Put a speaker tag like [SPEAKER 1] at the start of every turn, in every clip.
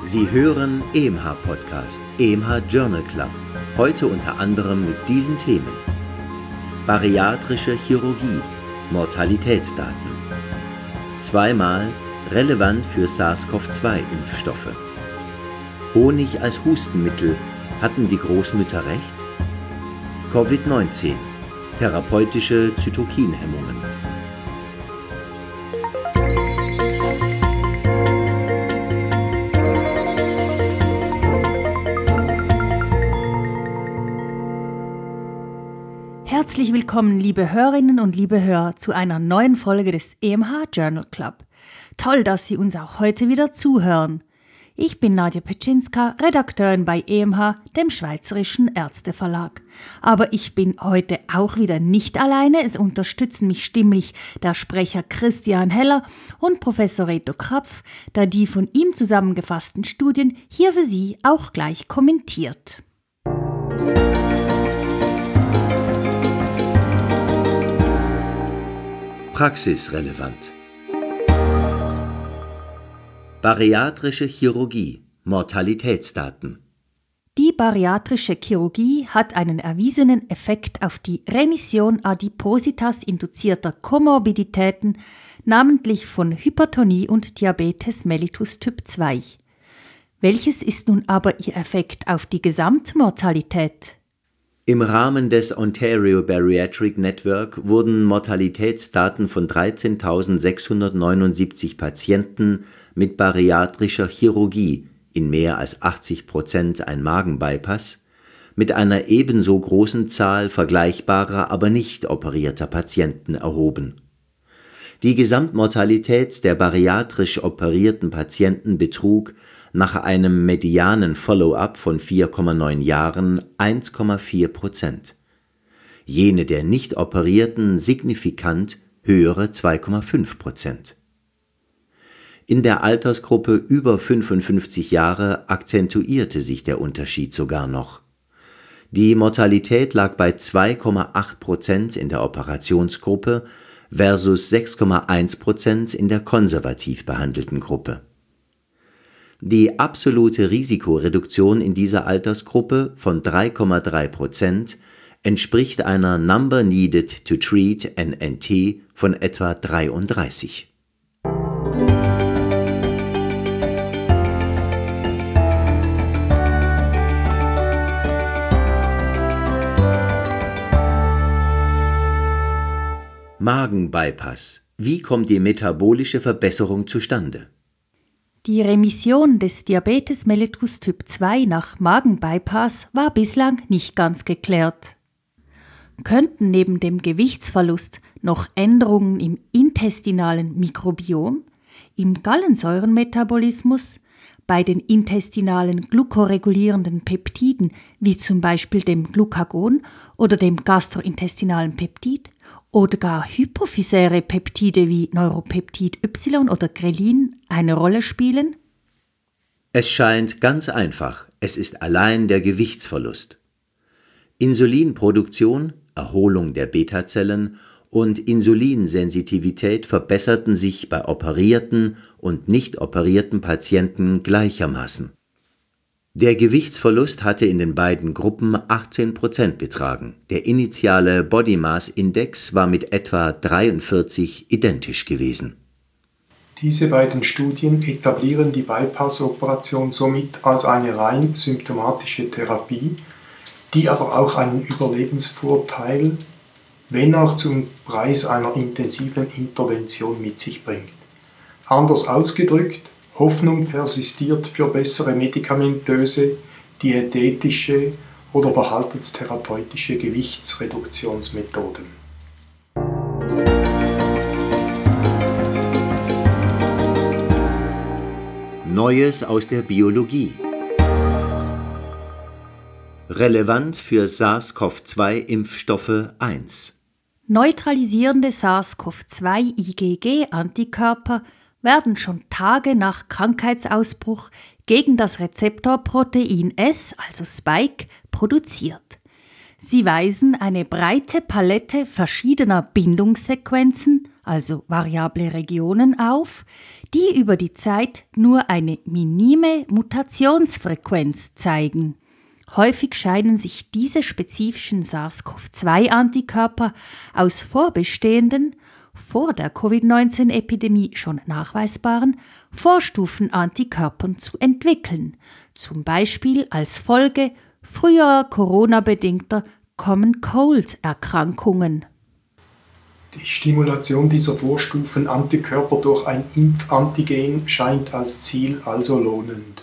[SPEAKER 1] Sie hören EMH Podcast, EMH Journal Club, heute unter anderem mit diesen Themen: Bariatrische Chirurgie, Mortalitätsdaten, zweimal relevant für SARS-CoV-2-Impfstoffe, Honig als Hustenmittel, hatten die Großmütter recht? Covid-19, therapeutische Zytokinhemmungen.
[SPEAKER 2] Herzlich willkommen, liebe Hörerinnen und liebe Hörer, zu einer neuen Folge des EMH Journal Club. Toll, dass Sie uns auch heute wieder zuhören. Ich bin Nadja Petschinska, Redakteurin bei EMH, dem Schweizerischen Ärzteverlag. Aber ich bin heute auch wieder nicht alleine. Es unterstützen mich stimmlich der Sprecher Christian Heller und Professor Reto Krapf, da die von ihm zusammengefassten Studien hier für Sie auch gleich kommentiert.
[SPEAKER 1] Praxisrelevant. Bariatrische Chirurgie, Mortalitätsdaten.
[SPEAKER 2] Die bariatrische Chirurgie hat einen erwiesenen Effekt auf die Remission Adipositas induzierter Komorbiditäten, namentlich von Hypertonie und Diabetes mellitus Typ 2. Welches ist nun aber ihr Effekt auf die Gesamtmortalität?
[SPEAKER 1] Im Rahmen des Ontario Bariatric Network wurden Mortalitätsdaten von 13.679 Patienten mit bariatrischer Chirurgie, in mehr als 80% ein Magenbypass, mit einer ebenso großen Zahl vergleichbarer, aber nicht operierter Patienten erhoben. Die Gesamtmortalität der bariatrisch operierten Patienten betrug nach einem medianen Follow-up von 4,9 Jahren 1,4%. Jene der nicht operierten signifikant höhere 2,5%. In der Altersgruppe über 55 Jahre akzentuierte sich der Unterschied sogar noch. Die Mortalität lag bei 2,8% in der Operationsgruppe versus 6,1% in der konservativ behandelten Gruppe. Die absolute Risikoreduktion in dieser Altersgruppe von 3,3% entspricht einer Number Needed to Treat NNT von etwa 33. Magenbypass. Wie kommt die metabolische Verbesserung zustande?
[SPEAKER 2] Die Remission des Diabetes mellitus Typ 2 nach Magenbypass war bislang nicht ganz geklärt. Könnten neben dem Gewichtsverlust noch Änderungen im intestinalen Mikrobiom, im Gallensäurenmetabolismus, bei den intestinalen glukoregulierenden Peptiden wie zum Beispiel dem Glucagon oder dem gastrointestinalen Peptid oder gar hypophysäre Peptide wie Neuropeptid Y oder Grelin eine Rolle spielen?
[SPEAKER 1] Es scheint ganz einfach, es ist allein der Gewichtsverlust. Insulinproduktion, Erholung der Beta-Zellen und Insulinsensitivität verbesserten sich bei operierten und nicht operierten Patienten gleichermaßen. Der Gewichtsverlust hatte in den beiden Gruppen 18% betragen. Der initiale Body Mass Index war mit etwa 43 identisch gewesen.
[SPEAKER 3] Diese beiden Studien etablieren die Bypass-Operation somit als eine rein symptomatische Therapie, die aber auch einen Überlebensvorteil, wenn auch zum Preis einer intensiven Intervention mit sich bringt. Anders ausgedrückt, Hoffnung persistiert für bessere medikamentöse, diätetische oder verhaltenstherapeutische Gewichtsreduktionsmethoden.
[SPEAKER 1] Neues aus der Biologie. Relevant für SARS-CoV-2-Impfstoffe 1.
[SPEAKER 2] Neutralisierende SARS-CoV-2-IgG-Antikörper werden schon Tage nach Krankheitsausbruch gegen das Rezeptorprotein S, also Spike, produziert. Sie weisen eine breite Palette verschiedener Bindungssequenzen, also variable Regionen auf, die über die Zeit nur eine minime Mutationsfrequenz zeigen. Häufig scheinen sich diese spezifischen SARS-CoV-2-Antikörper aus vorbestehenden, vor der Covid-19-Epidemie schon nachweisbaren Vorstufen-Antikörpern zu entwickeln, zum Beispiel als Folge früherer Corona-bedingter Common-Cold-Erkrankungen.
[SPEAKER 3] Die Stimulation dieser Vorstufen-Antikörper durch ein Impfantigen scheint als Ziel also lohnend.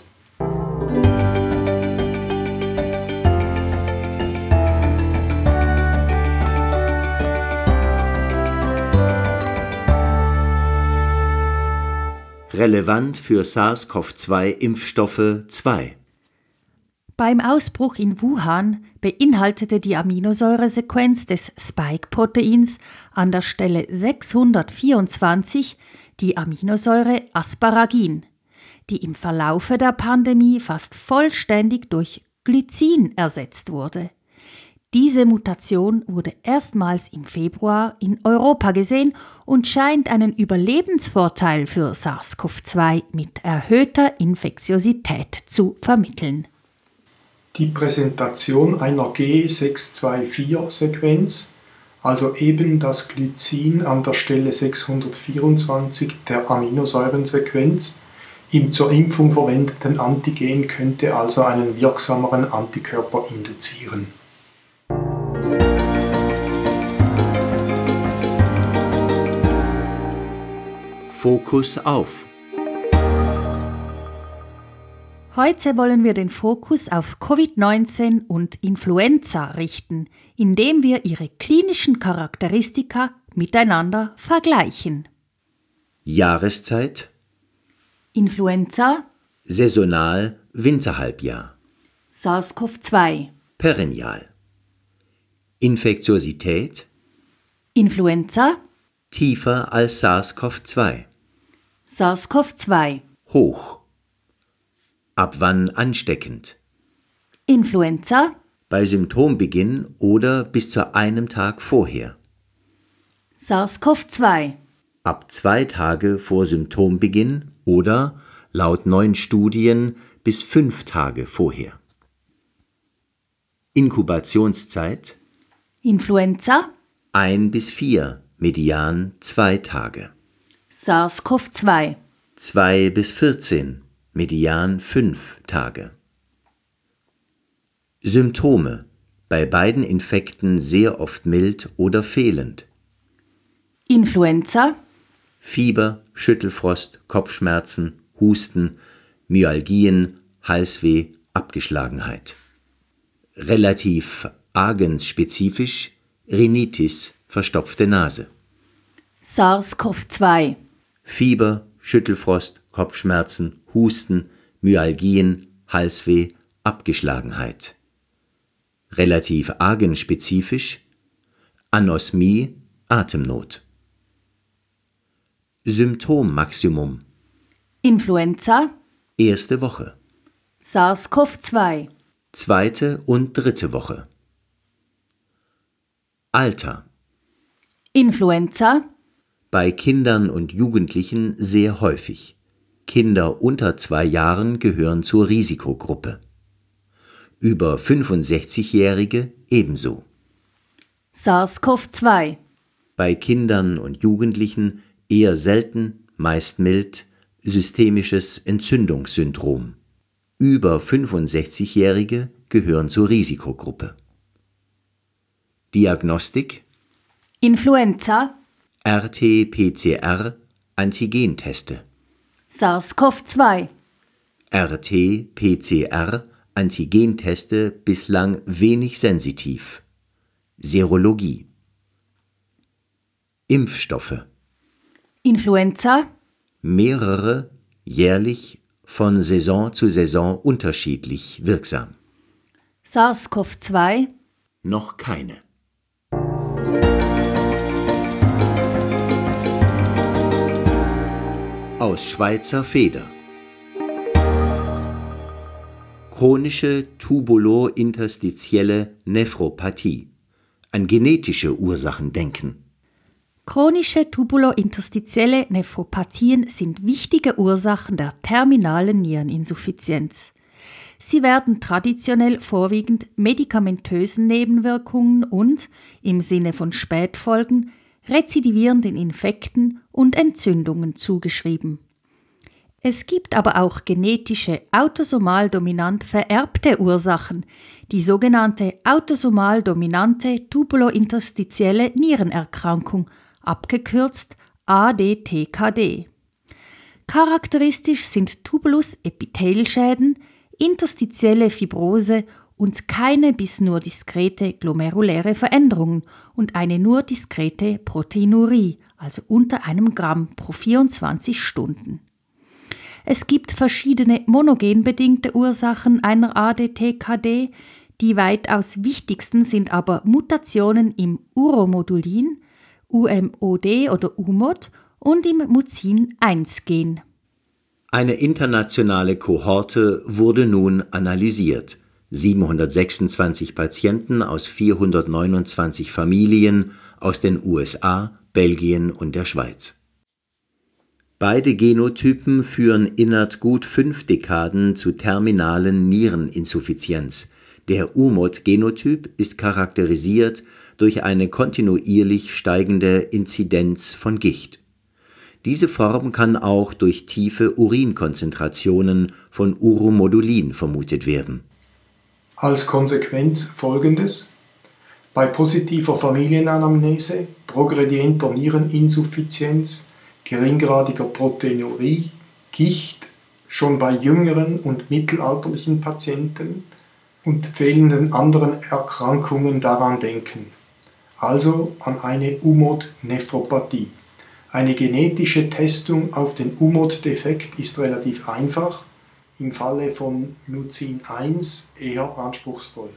[SPEAKER 1] Relevant für SARS-CoV-2-Impfstoffe 2.
[SPEAKER 2] Beim Ausbruch in Wuhan beinhaltete die Aminosäuresequenz des Spike-Proteins an der Stelle 624 die Aminosäure Asparagin, die im Verlaufe der Pandemie fast vollständig durch Glycin ersetzt wurde. Diese Mutation wurde erstmals im Februar in Europa gesehen und scheint einen Überlebensvorteil für SARS-CoV-2 mit erhöhter Infektiosität zu vermitteln.
[SPEAKER 3] Die Präsentation einer G624-Sequenz, also eben das Glycin an der Stelle 624 der Aminosäurensequenz, im zur Impfung verwendeten Antigen könnte also einen wirksameren Antikörper induzieren.
[SPEAKER 1] Fokus auf.
[SPEAKER 2] Heute wollen wir den Fokus auf Covid-19 und Influenza richten, indem wir ihre klinischen Charakteristika miteinander vergleichen.
[SPEAKER 1] Jahreszeit,
[SPEAKER 2] Influenza,
[SPEAKER 1] saisonal, Winterhalbjahr,
[SPEAKER 2] SARS-CoV-2,
[SPEAKER 1] perennial. Infektiosität,
[SPEAKER 2] Influenza,
[SPEAKER 1] tiefer als SARS-CoV-2,
[SPEAKER 2] SARS-CoV-2,
[SPEAKER 1] hoch. Ab wann ansteckend?
[SPEAKER 2] Influenza,
[SPEAKER 1] Bei Symptombeginn oder bis zu einem Tag vorher.
[SPEAKER 2] SARS-CoV-2,
[SPEAKER 1] Ab 2 Tage vor Symptombeginn oder, laut neuen Studien, bis 5 Tage vorher. Inkubationszeit
[SPEAKER 2] Influenza,
[SPEAKER 1] 1 bis 4, median 2 Tage.
[SPEAKER 2] SARS-CoV-2,
[SPEAKER 1] 2 bis 14, median 5 Tage. Symptome, bei beiden Infekten sehr oft mild oder fehlend.
[SPEAKER 2] Influenza,
[SPEAKER 1] Fieber, Schüttelfrost, Kopfschmerzen, Husten, Myalgien, Halsweh, Abgeschlagenheit. Relativ agensspezifisch Rhinitis, verstopfte Nase.
[SPEAKER 2] SARS-CoV-2,
[SPEAKER 1] Fieber, Schüttelfrost, Kopfschmerzen, Husten, Myalgien, Halsweh, Abgeschlagenheit. Relativ agenspezifisch Anosmie, Atemnot. Symptommaximum
[SPEAKER 2] Influenza,
[SPEAKER 1] erste Woche,
[SPEAKER 2] SARS-CoV-2,
[SPEAKER 1] zweite und dritte Woche. Alter,
[SPEAKER 2] Influenza,
[SPEAKER 1] bei Kindern und Jugendlichen sehr häufig. Kinder unter 2 Jahren gehören zur Risikogruppe. Über 65-Jährige ebenso.
[SPEAKER 2] SARS-CoV-2,
[SPEAKER 1] Bei Kindern und Jugendlichen eher selten, meist mild, systemisches Entzündungssyndrom. Über 65-Jährige gehören zur Risikogruppe. Diagnostik:
[SPEAKER 2] Influenza,
[SPEAKER 1] RT-PCR Antigenteste.
[SPEAKER 2] SARS-CoV-2,
[SPEAKER 1] RT-PCR Antigenteste bislang wenig sensitiv. Serologie. Impfstoffe:
[SPEAKER 2] Influenza,
[SPEAKER 1] mehrere, jährlich, von Saison zu Saison unterschiedlich wirksam.
[SPEAKER 2] SARS-CoV-2,
[SPEAKER 1] Noch keine. Aus Schweizer Feder. Chronische tubulointerstitielle Nephropathie. An genetische Ursachen denken.
[SPEAKER 2] Chronische tubulointerstitielle Nephropathien sind wichtige Ursachen der terminalen Niereninsuffizienz. Sie werden traditionell vorwiegend medikamentösen Nebenwirkungen und, im Sinne von Spätfolgen, rezidivierenden Infekten und Entzündungen zugeschrieben. Es gibt aber auch genetische, autosomal dominant vererbte Ursachen, die sogenannte autosomal dominante tubulointerstitielle Nierenerkrankung, abgekürzt ADTKD. Charakteristisch sind Tubulus-Epithelschäden, interstitielle Fibrose und keine bis nur diskrete glomeruläre Veränderungen und eine nur diskrete Proteinurie, also unter einem Gramm pro 24 Stunden. Es gibt verschiedene monogenbedingte Ursachen einer ADTKD, die weitaus wichtigsten sind aber Mutationen im Uromodulin, UMOD oder UMOD und im Mucin-1-Gen.
[SPEAKER 1] Eine internationale Kohorte wurde nun analysiert. 726 Patienten aus 429 Familien aus den USA, Belgien und der Schweiz. Beide Genotypen führen innerhalb gut 5 Dekaden zu terminalen Niereninsuffizienz. Der UMOD-Genotyp ist charakterisiert durch eine kontinuierlich steigende Inzidenz von Gicht. Diese Form kann auch durch tiefe Urinkonzentrationen von Uromodulin vermutet werden.
[SPEAKER 3] Als Konsequenz folgendes: Bei positiver Familienanamnese, progredienter Niereninsuffizienz, geringgradiger Proteinurie, Gicht, schon bei jüngeren und mittelalterlichen Patienten und fehlenden anderen Erkrankungen daran denken. Also an eine UMOD-Nephropathie. Eine genetische Testung auf den UMOD-Defekt ist relativ einfach, im Falle von Mucin-1 eher anspruchsvoll.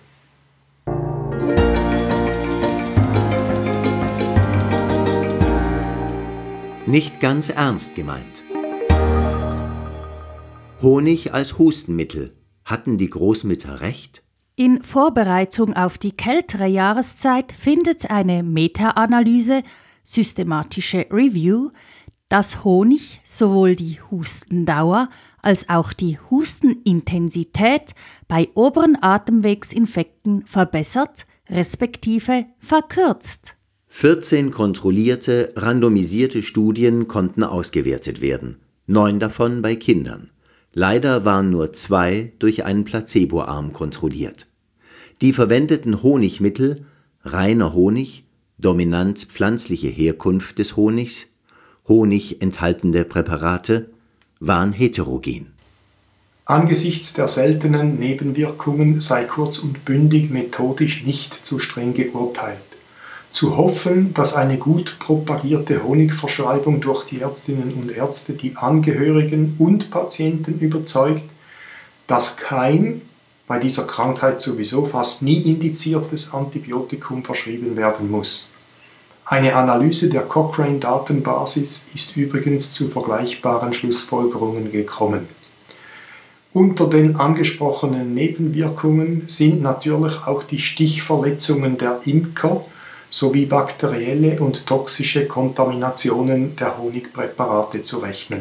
[SPEAKER 1] Nicht ganz ernst gemeint. Honig als Hustenmittel. Hatten die Großmütter recht?
[SPEAKER 2] In Vorbereitung auf die kältere Jahreszeit findet eine Meta-Analyse, systematische Review, dass Honig sowohl die Hustendauer als auch die Hustenintensität bei oberen Atemwegsinfekten verbessert, respektive verkürzt.
[SPEAKER 1] 14 kontrollierte, randomisierte Studien konnten ausgewertet werden, 9 davon bei Kindern. Leider waren nur 2 durch einen Placeboarm kontrolliert. Die verwendeten Honigmittel, reiner Honig, dominant pflanzliche Herkunft des Honigs, Honig enthaltende Präparate, waren heterogen.
[SPEAKER 3] Angesichts der seltenen Nebenwirkungen sei kurz und bündig methodisch nicht zu streng geurteilt. Zu hoffen, dass eine gut propagierte Honigverschreibung durch die Ärztinnen und Ärzte die Angehörigen und Patienten überzeugt, dass kein, bei dieser Krankheit sowieso fast nie indiziertes Antibiotikum verschrieben werden muss. Eine Analyse der Cochrane-Datenbasis ist übrigens zu vergleichbaren Schlussfolgerungen gekommen. Unter den angesprochenen Nebenwirkungen sind natürlich auch die Stichverletzungen der Imker sowie bakterielle und toxische Kontaminationen der Honigpräparate zu rechnen.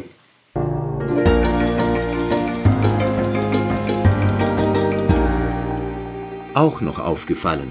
[SPEAKER 1] Auch noch aufgefallen.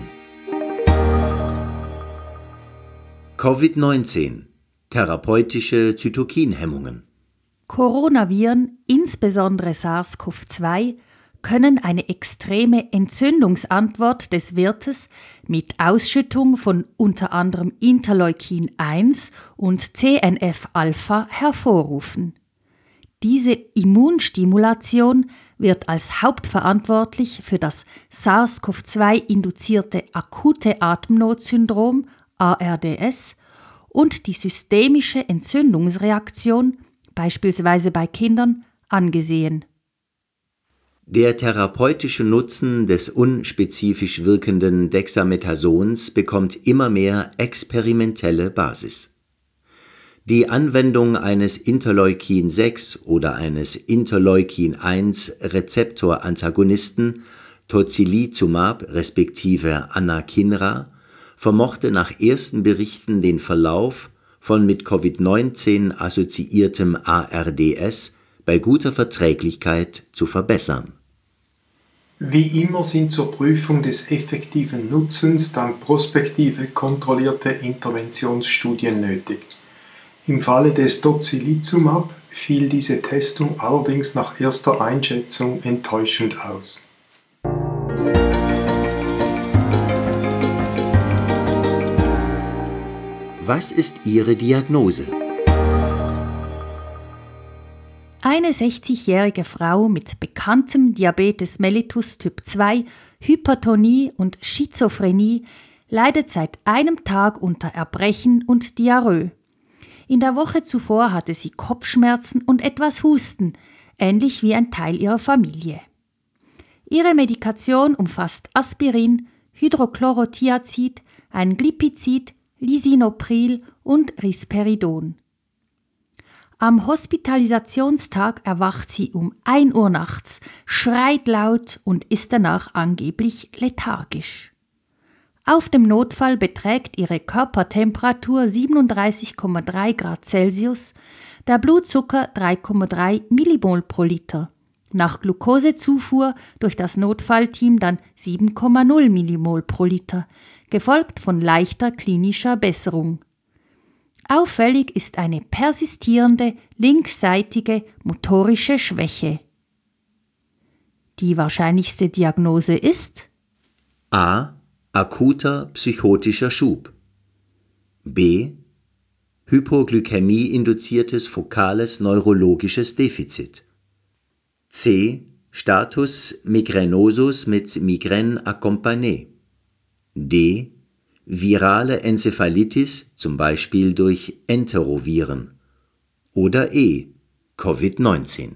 [SPEAKER 1] Covid-19 – Therapeutische Zytokinhemmungen.
[SPEAKER 2] Coronaviren, insbesondere SARS-CoV-2, können eine extreme Entzündungsantwort des Wirtes mit Ausschüttung von unter anderem Interleukin-1 und TNF-Alpha hervorrufen. Diese Immunstimulation wird als hauptverantwortlich für das SARS-CoV-2-induzierte akute Atemnotsyndrom ARDS und die systemische Entzündungsreaktion, beispielsweise bei Kindern, angesehen.
[SPEAKER 1] Der therapeutische Nutzen des unspezifisch wirkenden Dexamethasons bekommt immer mehr experimentelle Basis. Die Anwendung eines Interleukin-6 oder eines Interleukin-1-Rezeptorantagonisten Tocilizumab respektive Anakinra vermochte nach ersten Berichten den Verlauf von mit Covid-19 assoziiertem ARDS bei guter Verträglichkeit zu verbessern.
[SPEAKER 3] Wie immer sind zur Prüfung des effektiven Nutzens dann prospektive, kontrollierte Interventionsstudien nötig. Im Falle des Tocilizumab fiel diese Testung allerdings nach erster Einschätzung enttäuschend aus.
[SPEAKER 1] Was ist Ihre Diagnose?
[SPEAKER 2] Eine 60-jährige Frau mit bekanntem Diabetes mellitus Typ 2, Hypertonie und Schizophrenie leidet seit einem Tag unter Erbrechen und Diarrhoe. In der Woche zuvor hatte sie Kopfschmerzen und etwas Husten, ähnlich wie ein Teil ihrer Familie. Ihre Medikation umfasst Aspirin, Hydrochlorothiazid, ein Glipizid, Lisinopril und Risperidon. Am Hospitalisationstag erwacht sie um 1 Uhr nachts, schreit laut und ist danach angeblich lethargisch. Auf dem Notfall beträgt ihre Körpertemperatur 37,3 Grad Celsius, der Blutzucker 3,3 Millimol pro Liter. Nach Glukosezufuhr durch das Notfallteam dann 7,0 Millimol pro Liter, gefolgt von leichter klinischer Besserung. Auffällig ist eine persistierende linksseitige motorische Schwäche. Die wahrscheinlichste Diagnose ist
[SPEAKER 1] A. Akuter psychotischer Schub. B. Hypoglykämie-induziertes fokales neurologisches Defizit. C. Status migrainosus mit Migraine accompagnée. D. Virale Enzephalitis, zum Beispiel durch Enteroviren. Oder E. Covid-19.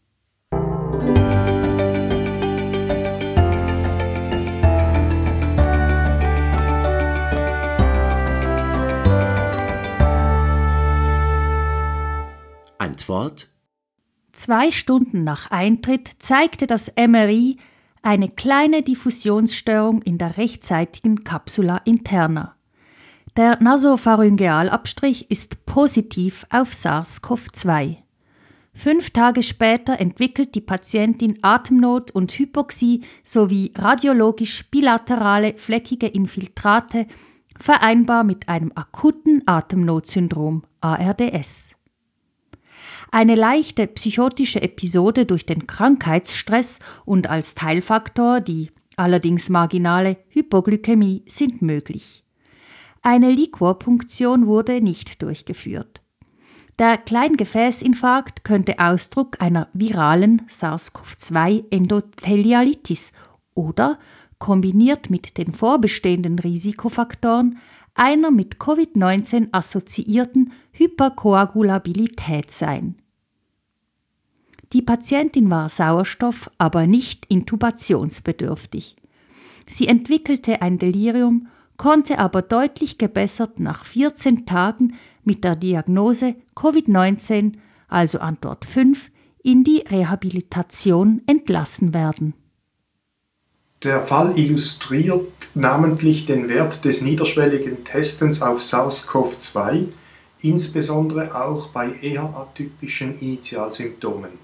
[SPEAKER 1] Antwort:
[SPEAKER 2] 2 Stunden nach Eintritt zeigte das MRI eine kleine Diffusionsstörung in der rechtseitigen Capsula interna. Der Nasopharyngealabstrich ist positiv auf SARS-CoV-2. 5 Tage später entwickelt die Patientin Atemnot und Hypoxie sowie radiologisch bilaterale fleckige Infiltrate, vereinbar mit einem akuten Atemnotsyndrom (ARDS). Eine leichte psychotische Episode durch den Krankheitsstress und als Teilfaktor die allerdings marginale Hypoglykämie sind möglich. Eine Liquorpunktion wurde nicht durchgeführt. Der Kleingefäßinfarkt könnte Ausdruck einer viralen SARS-CoV-2-Endothelialitis oder, kombiniert mit den vorbestehenden Risikofaktoren, einer mit Covid-19 assoziierten Hyperkoagulabilität sein. Die Patientin war Sauerstoff-, aber nicht intubationsbedürftig. Sie entwickelte ein Delirium, konnte aber deutlich gebessert nach 14 Tagen mit der Diagnose Covid-19, also Antwort 5, in die Rehabilitation entlassen werden.
[SPEAKER 3] Der Fall illustriert namentlich den Wert des niederschwelligen Testens auf SARS-CoV-2, insbesondere auch bei eher atypischen Initialsymptomen.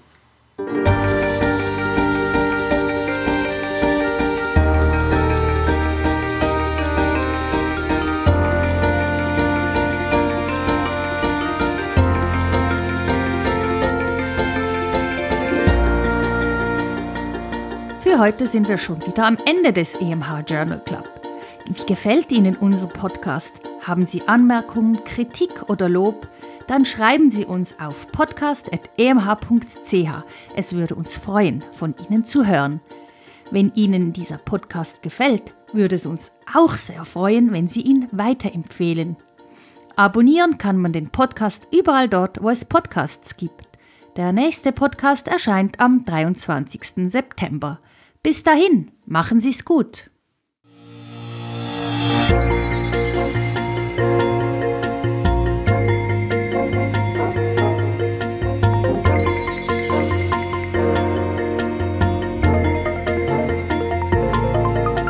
[SPEAKER 2] Für heute sind wir schon wieder am Ende des EMH Journal Club. Wie gefällt Ihnen unser Podcast? Haben Sie Anmerkungen, Kritik oder Lob? Dann schreiben Sie uns auf podcast@emh.ch. Es würde uns freuen, von Ihnen zu hören. Wenn Ihnen dieser Podcast gefällt, würde es uns auch sehr freuen, wenn Sie ihn weiterempfehlen. Abonnieren kann man den Podcast überall dort, wo es Podcasts gibt. Der nächste Podcast erscheint am 23. September. Bis dahin, machen Sie's gut!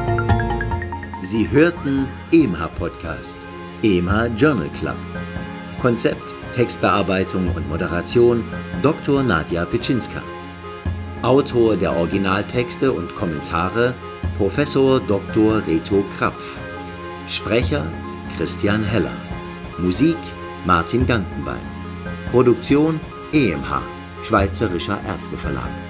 [SPEAKER 1] Sie hörten EMH Podcast, EMH Journal Club. Konzept, Textbearbeitung und Moderation Dr. Nadja Pitschinska. Autor der Originaltexte und Kommentare Professor Dr. Reto Krapf. Sprecher Christian Heller. Musik Martin Gantenbein. Produktion EMH, Schweizerischer Ärzteverlag.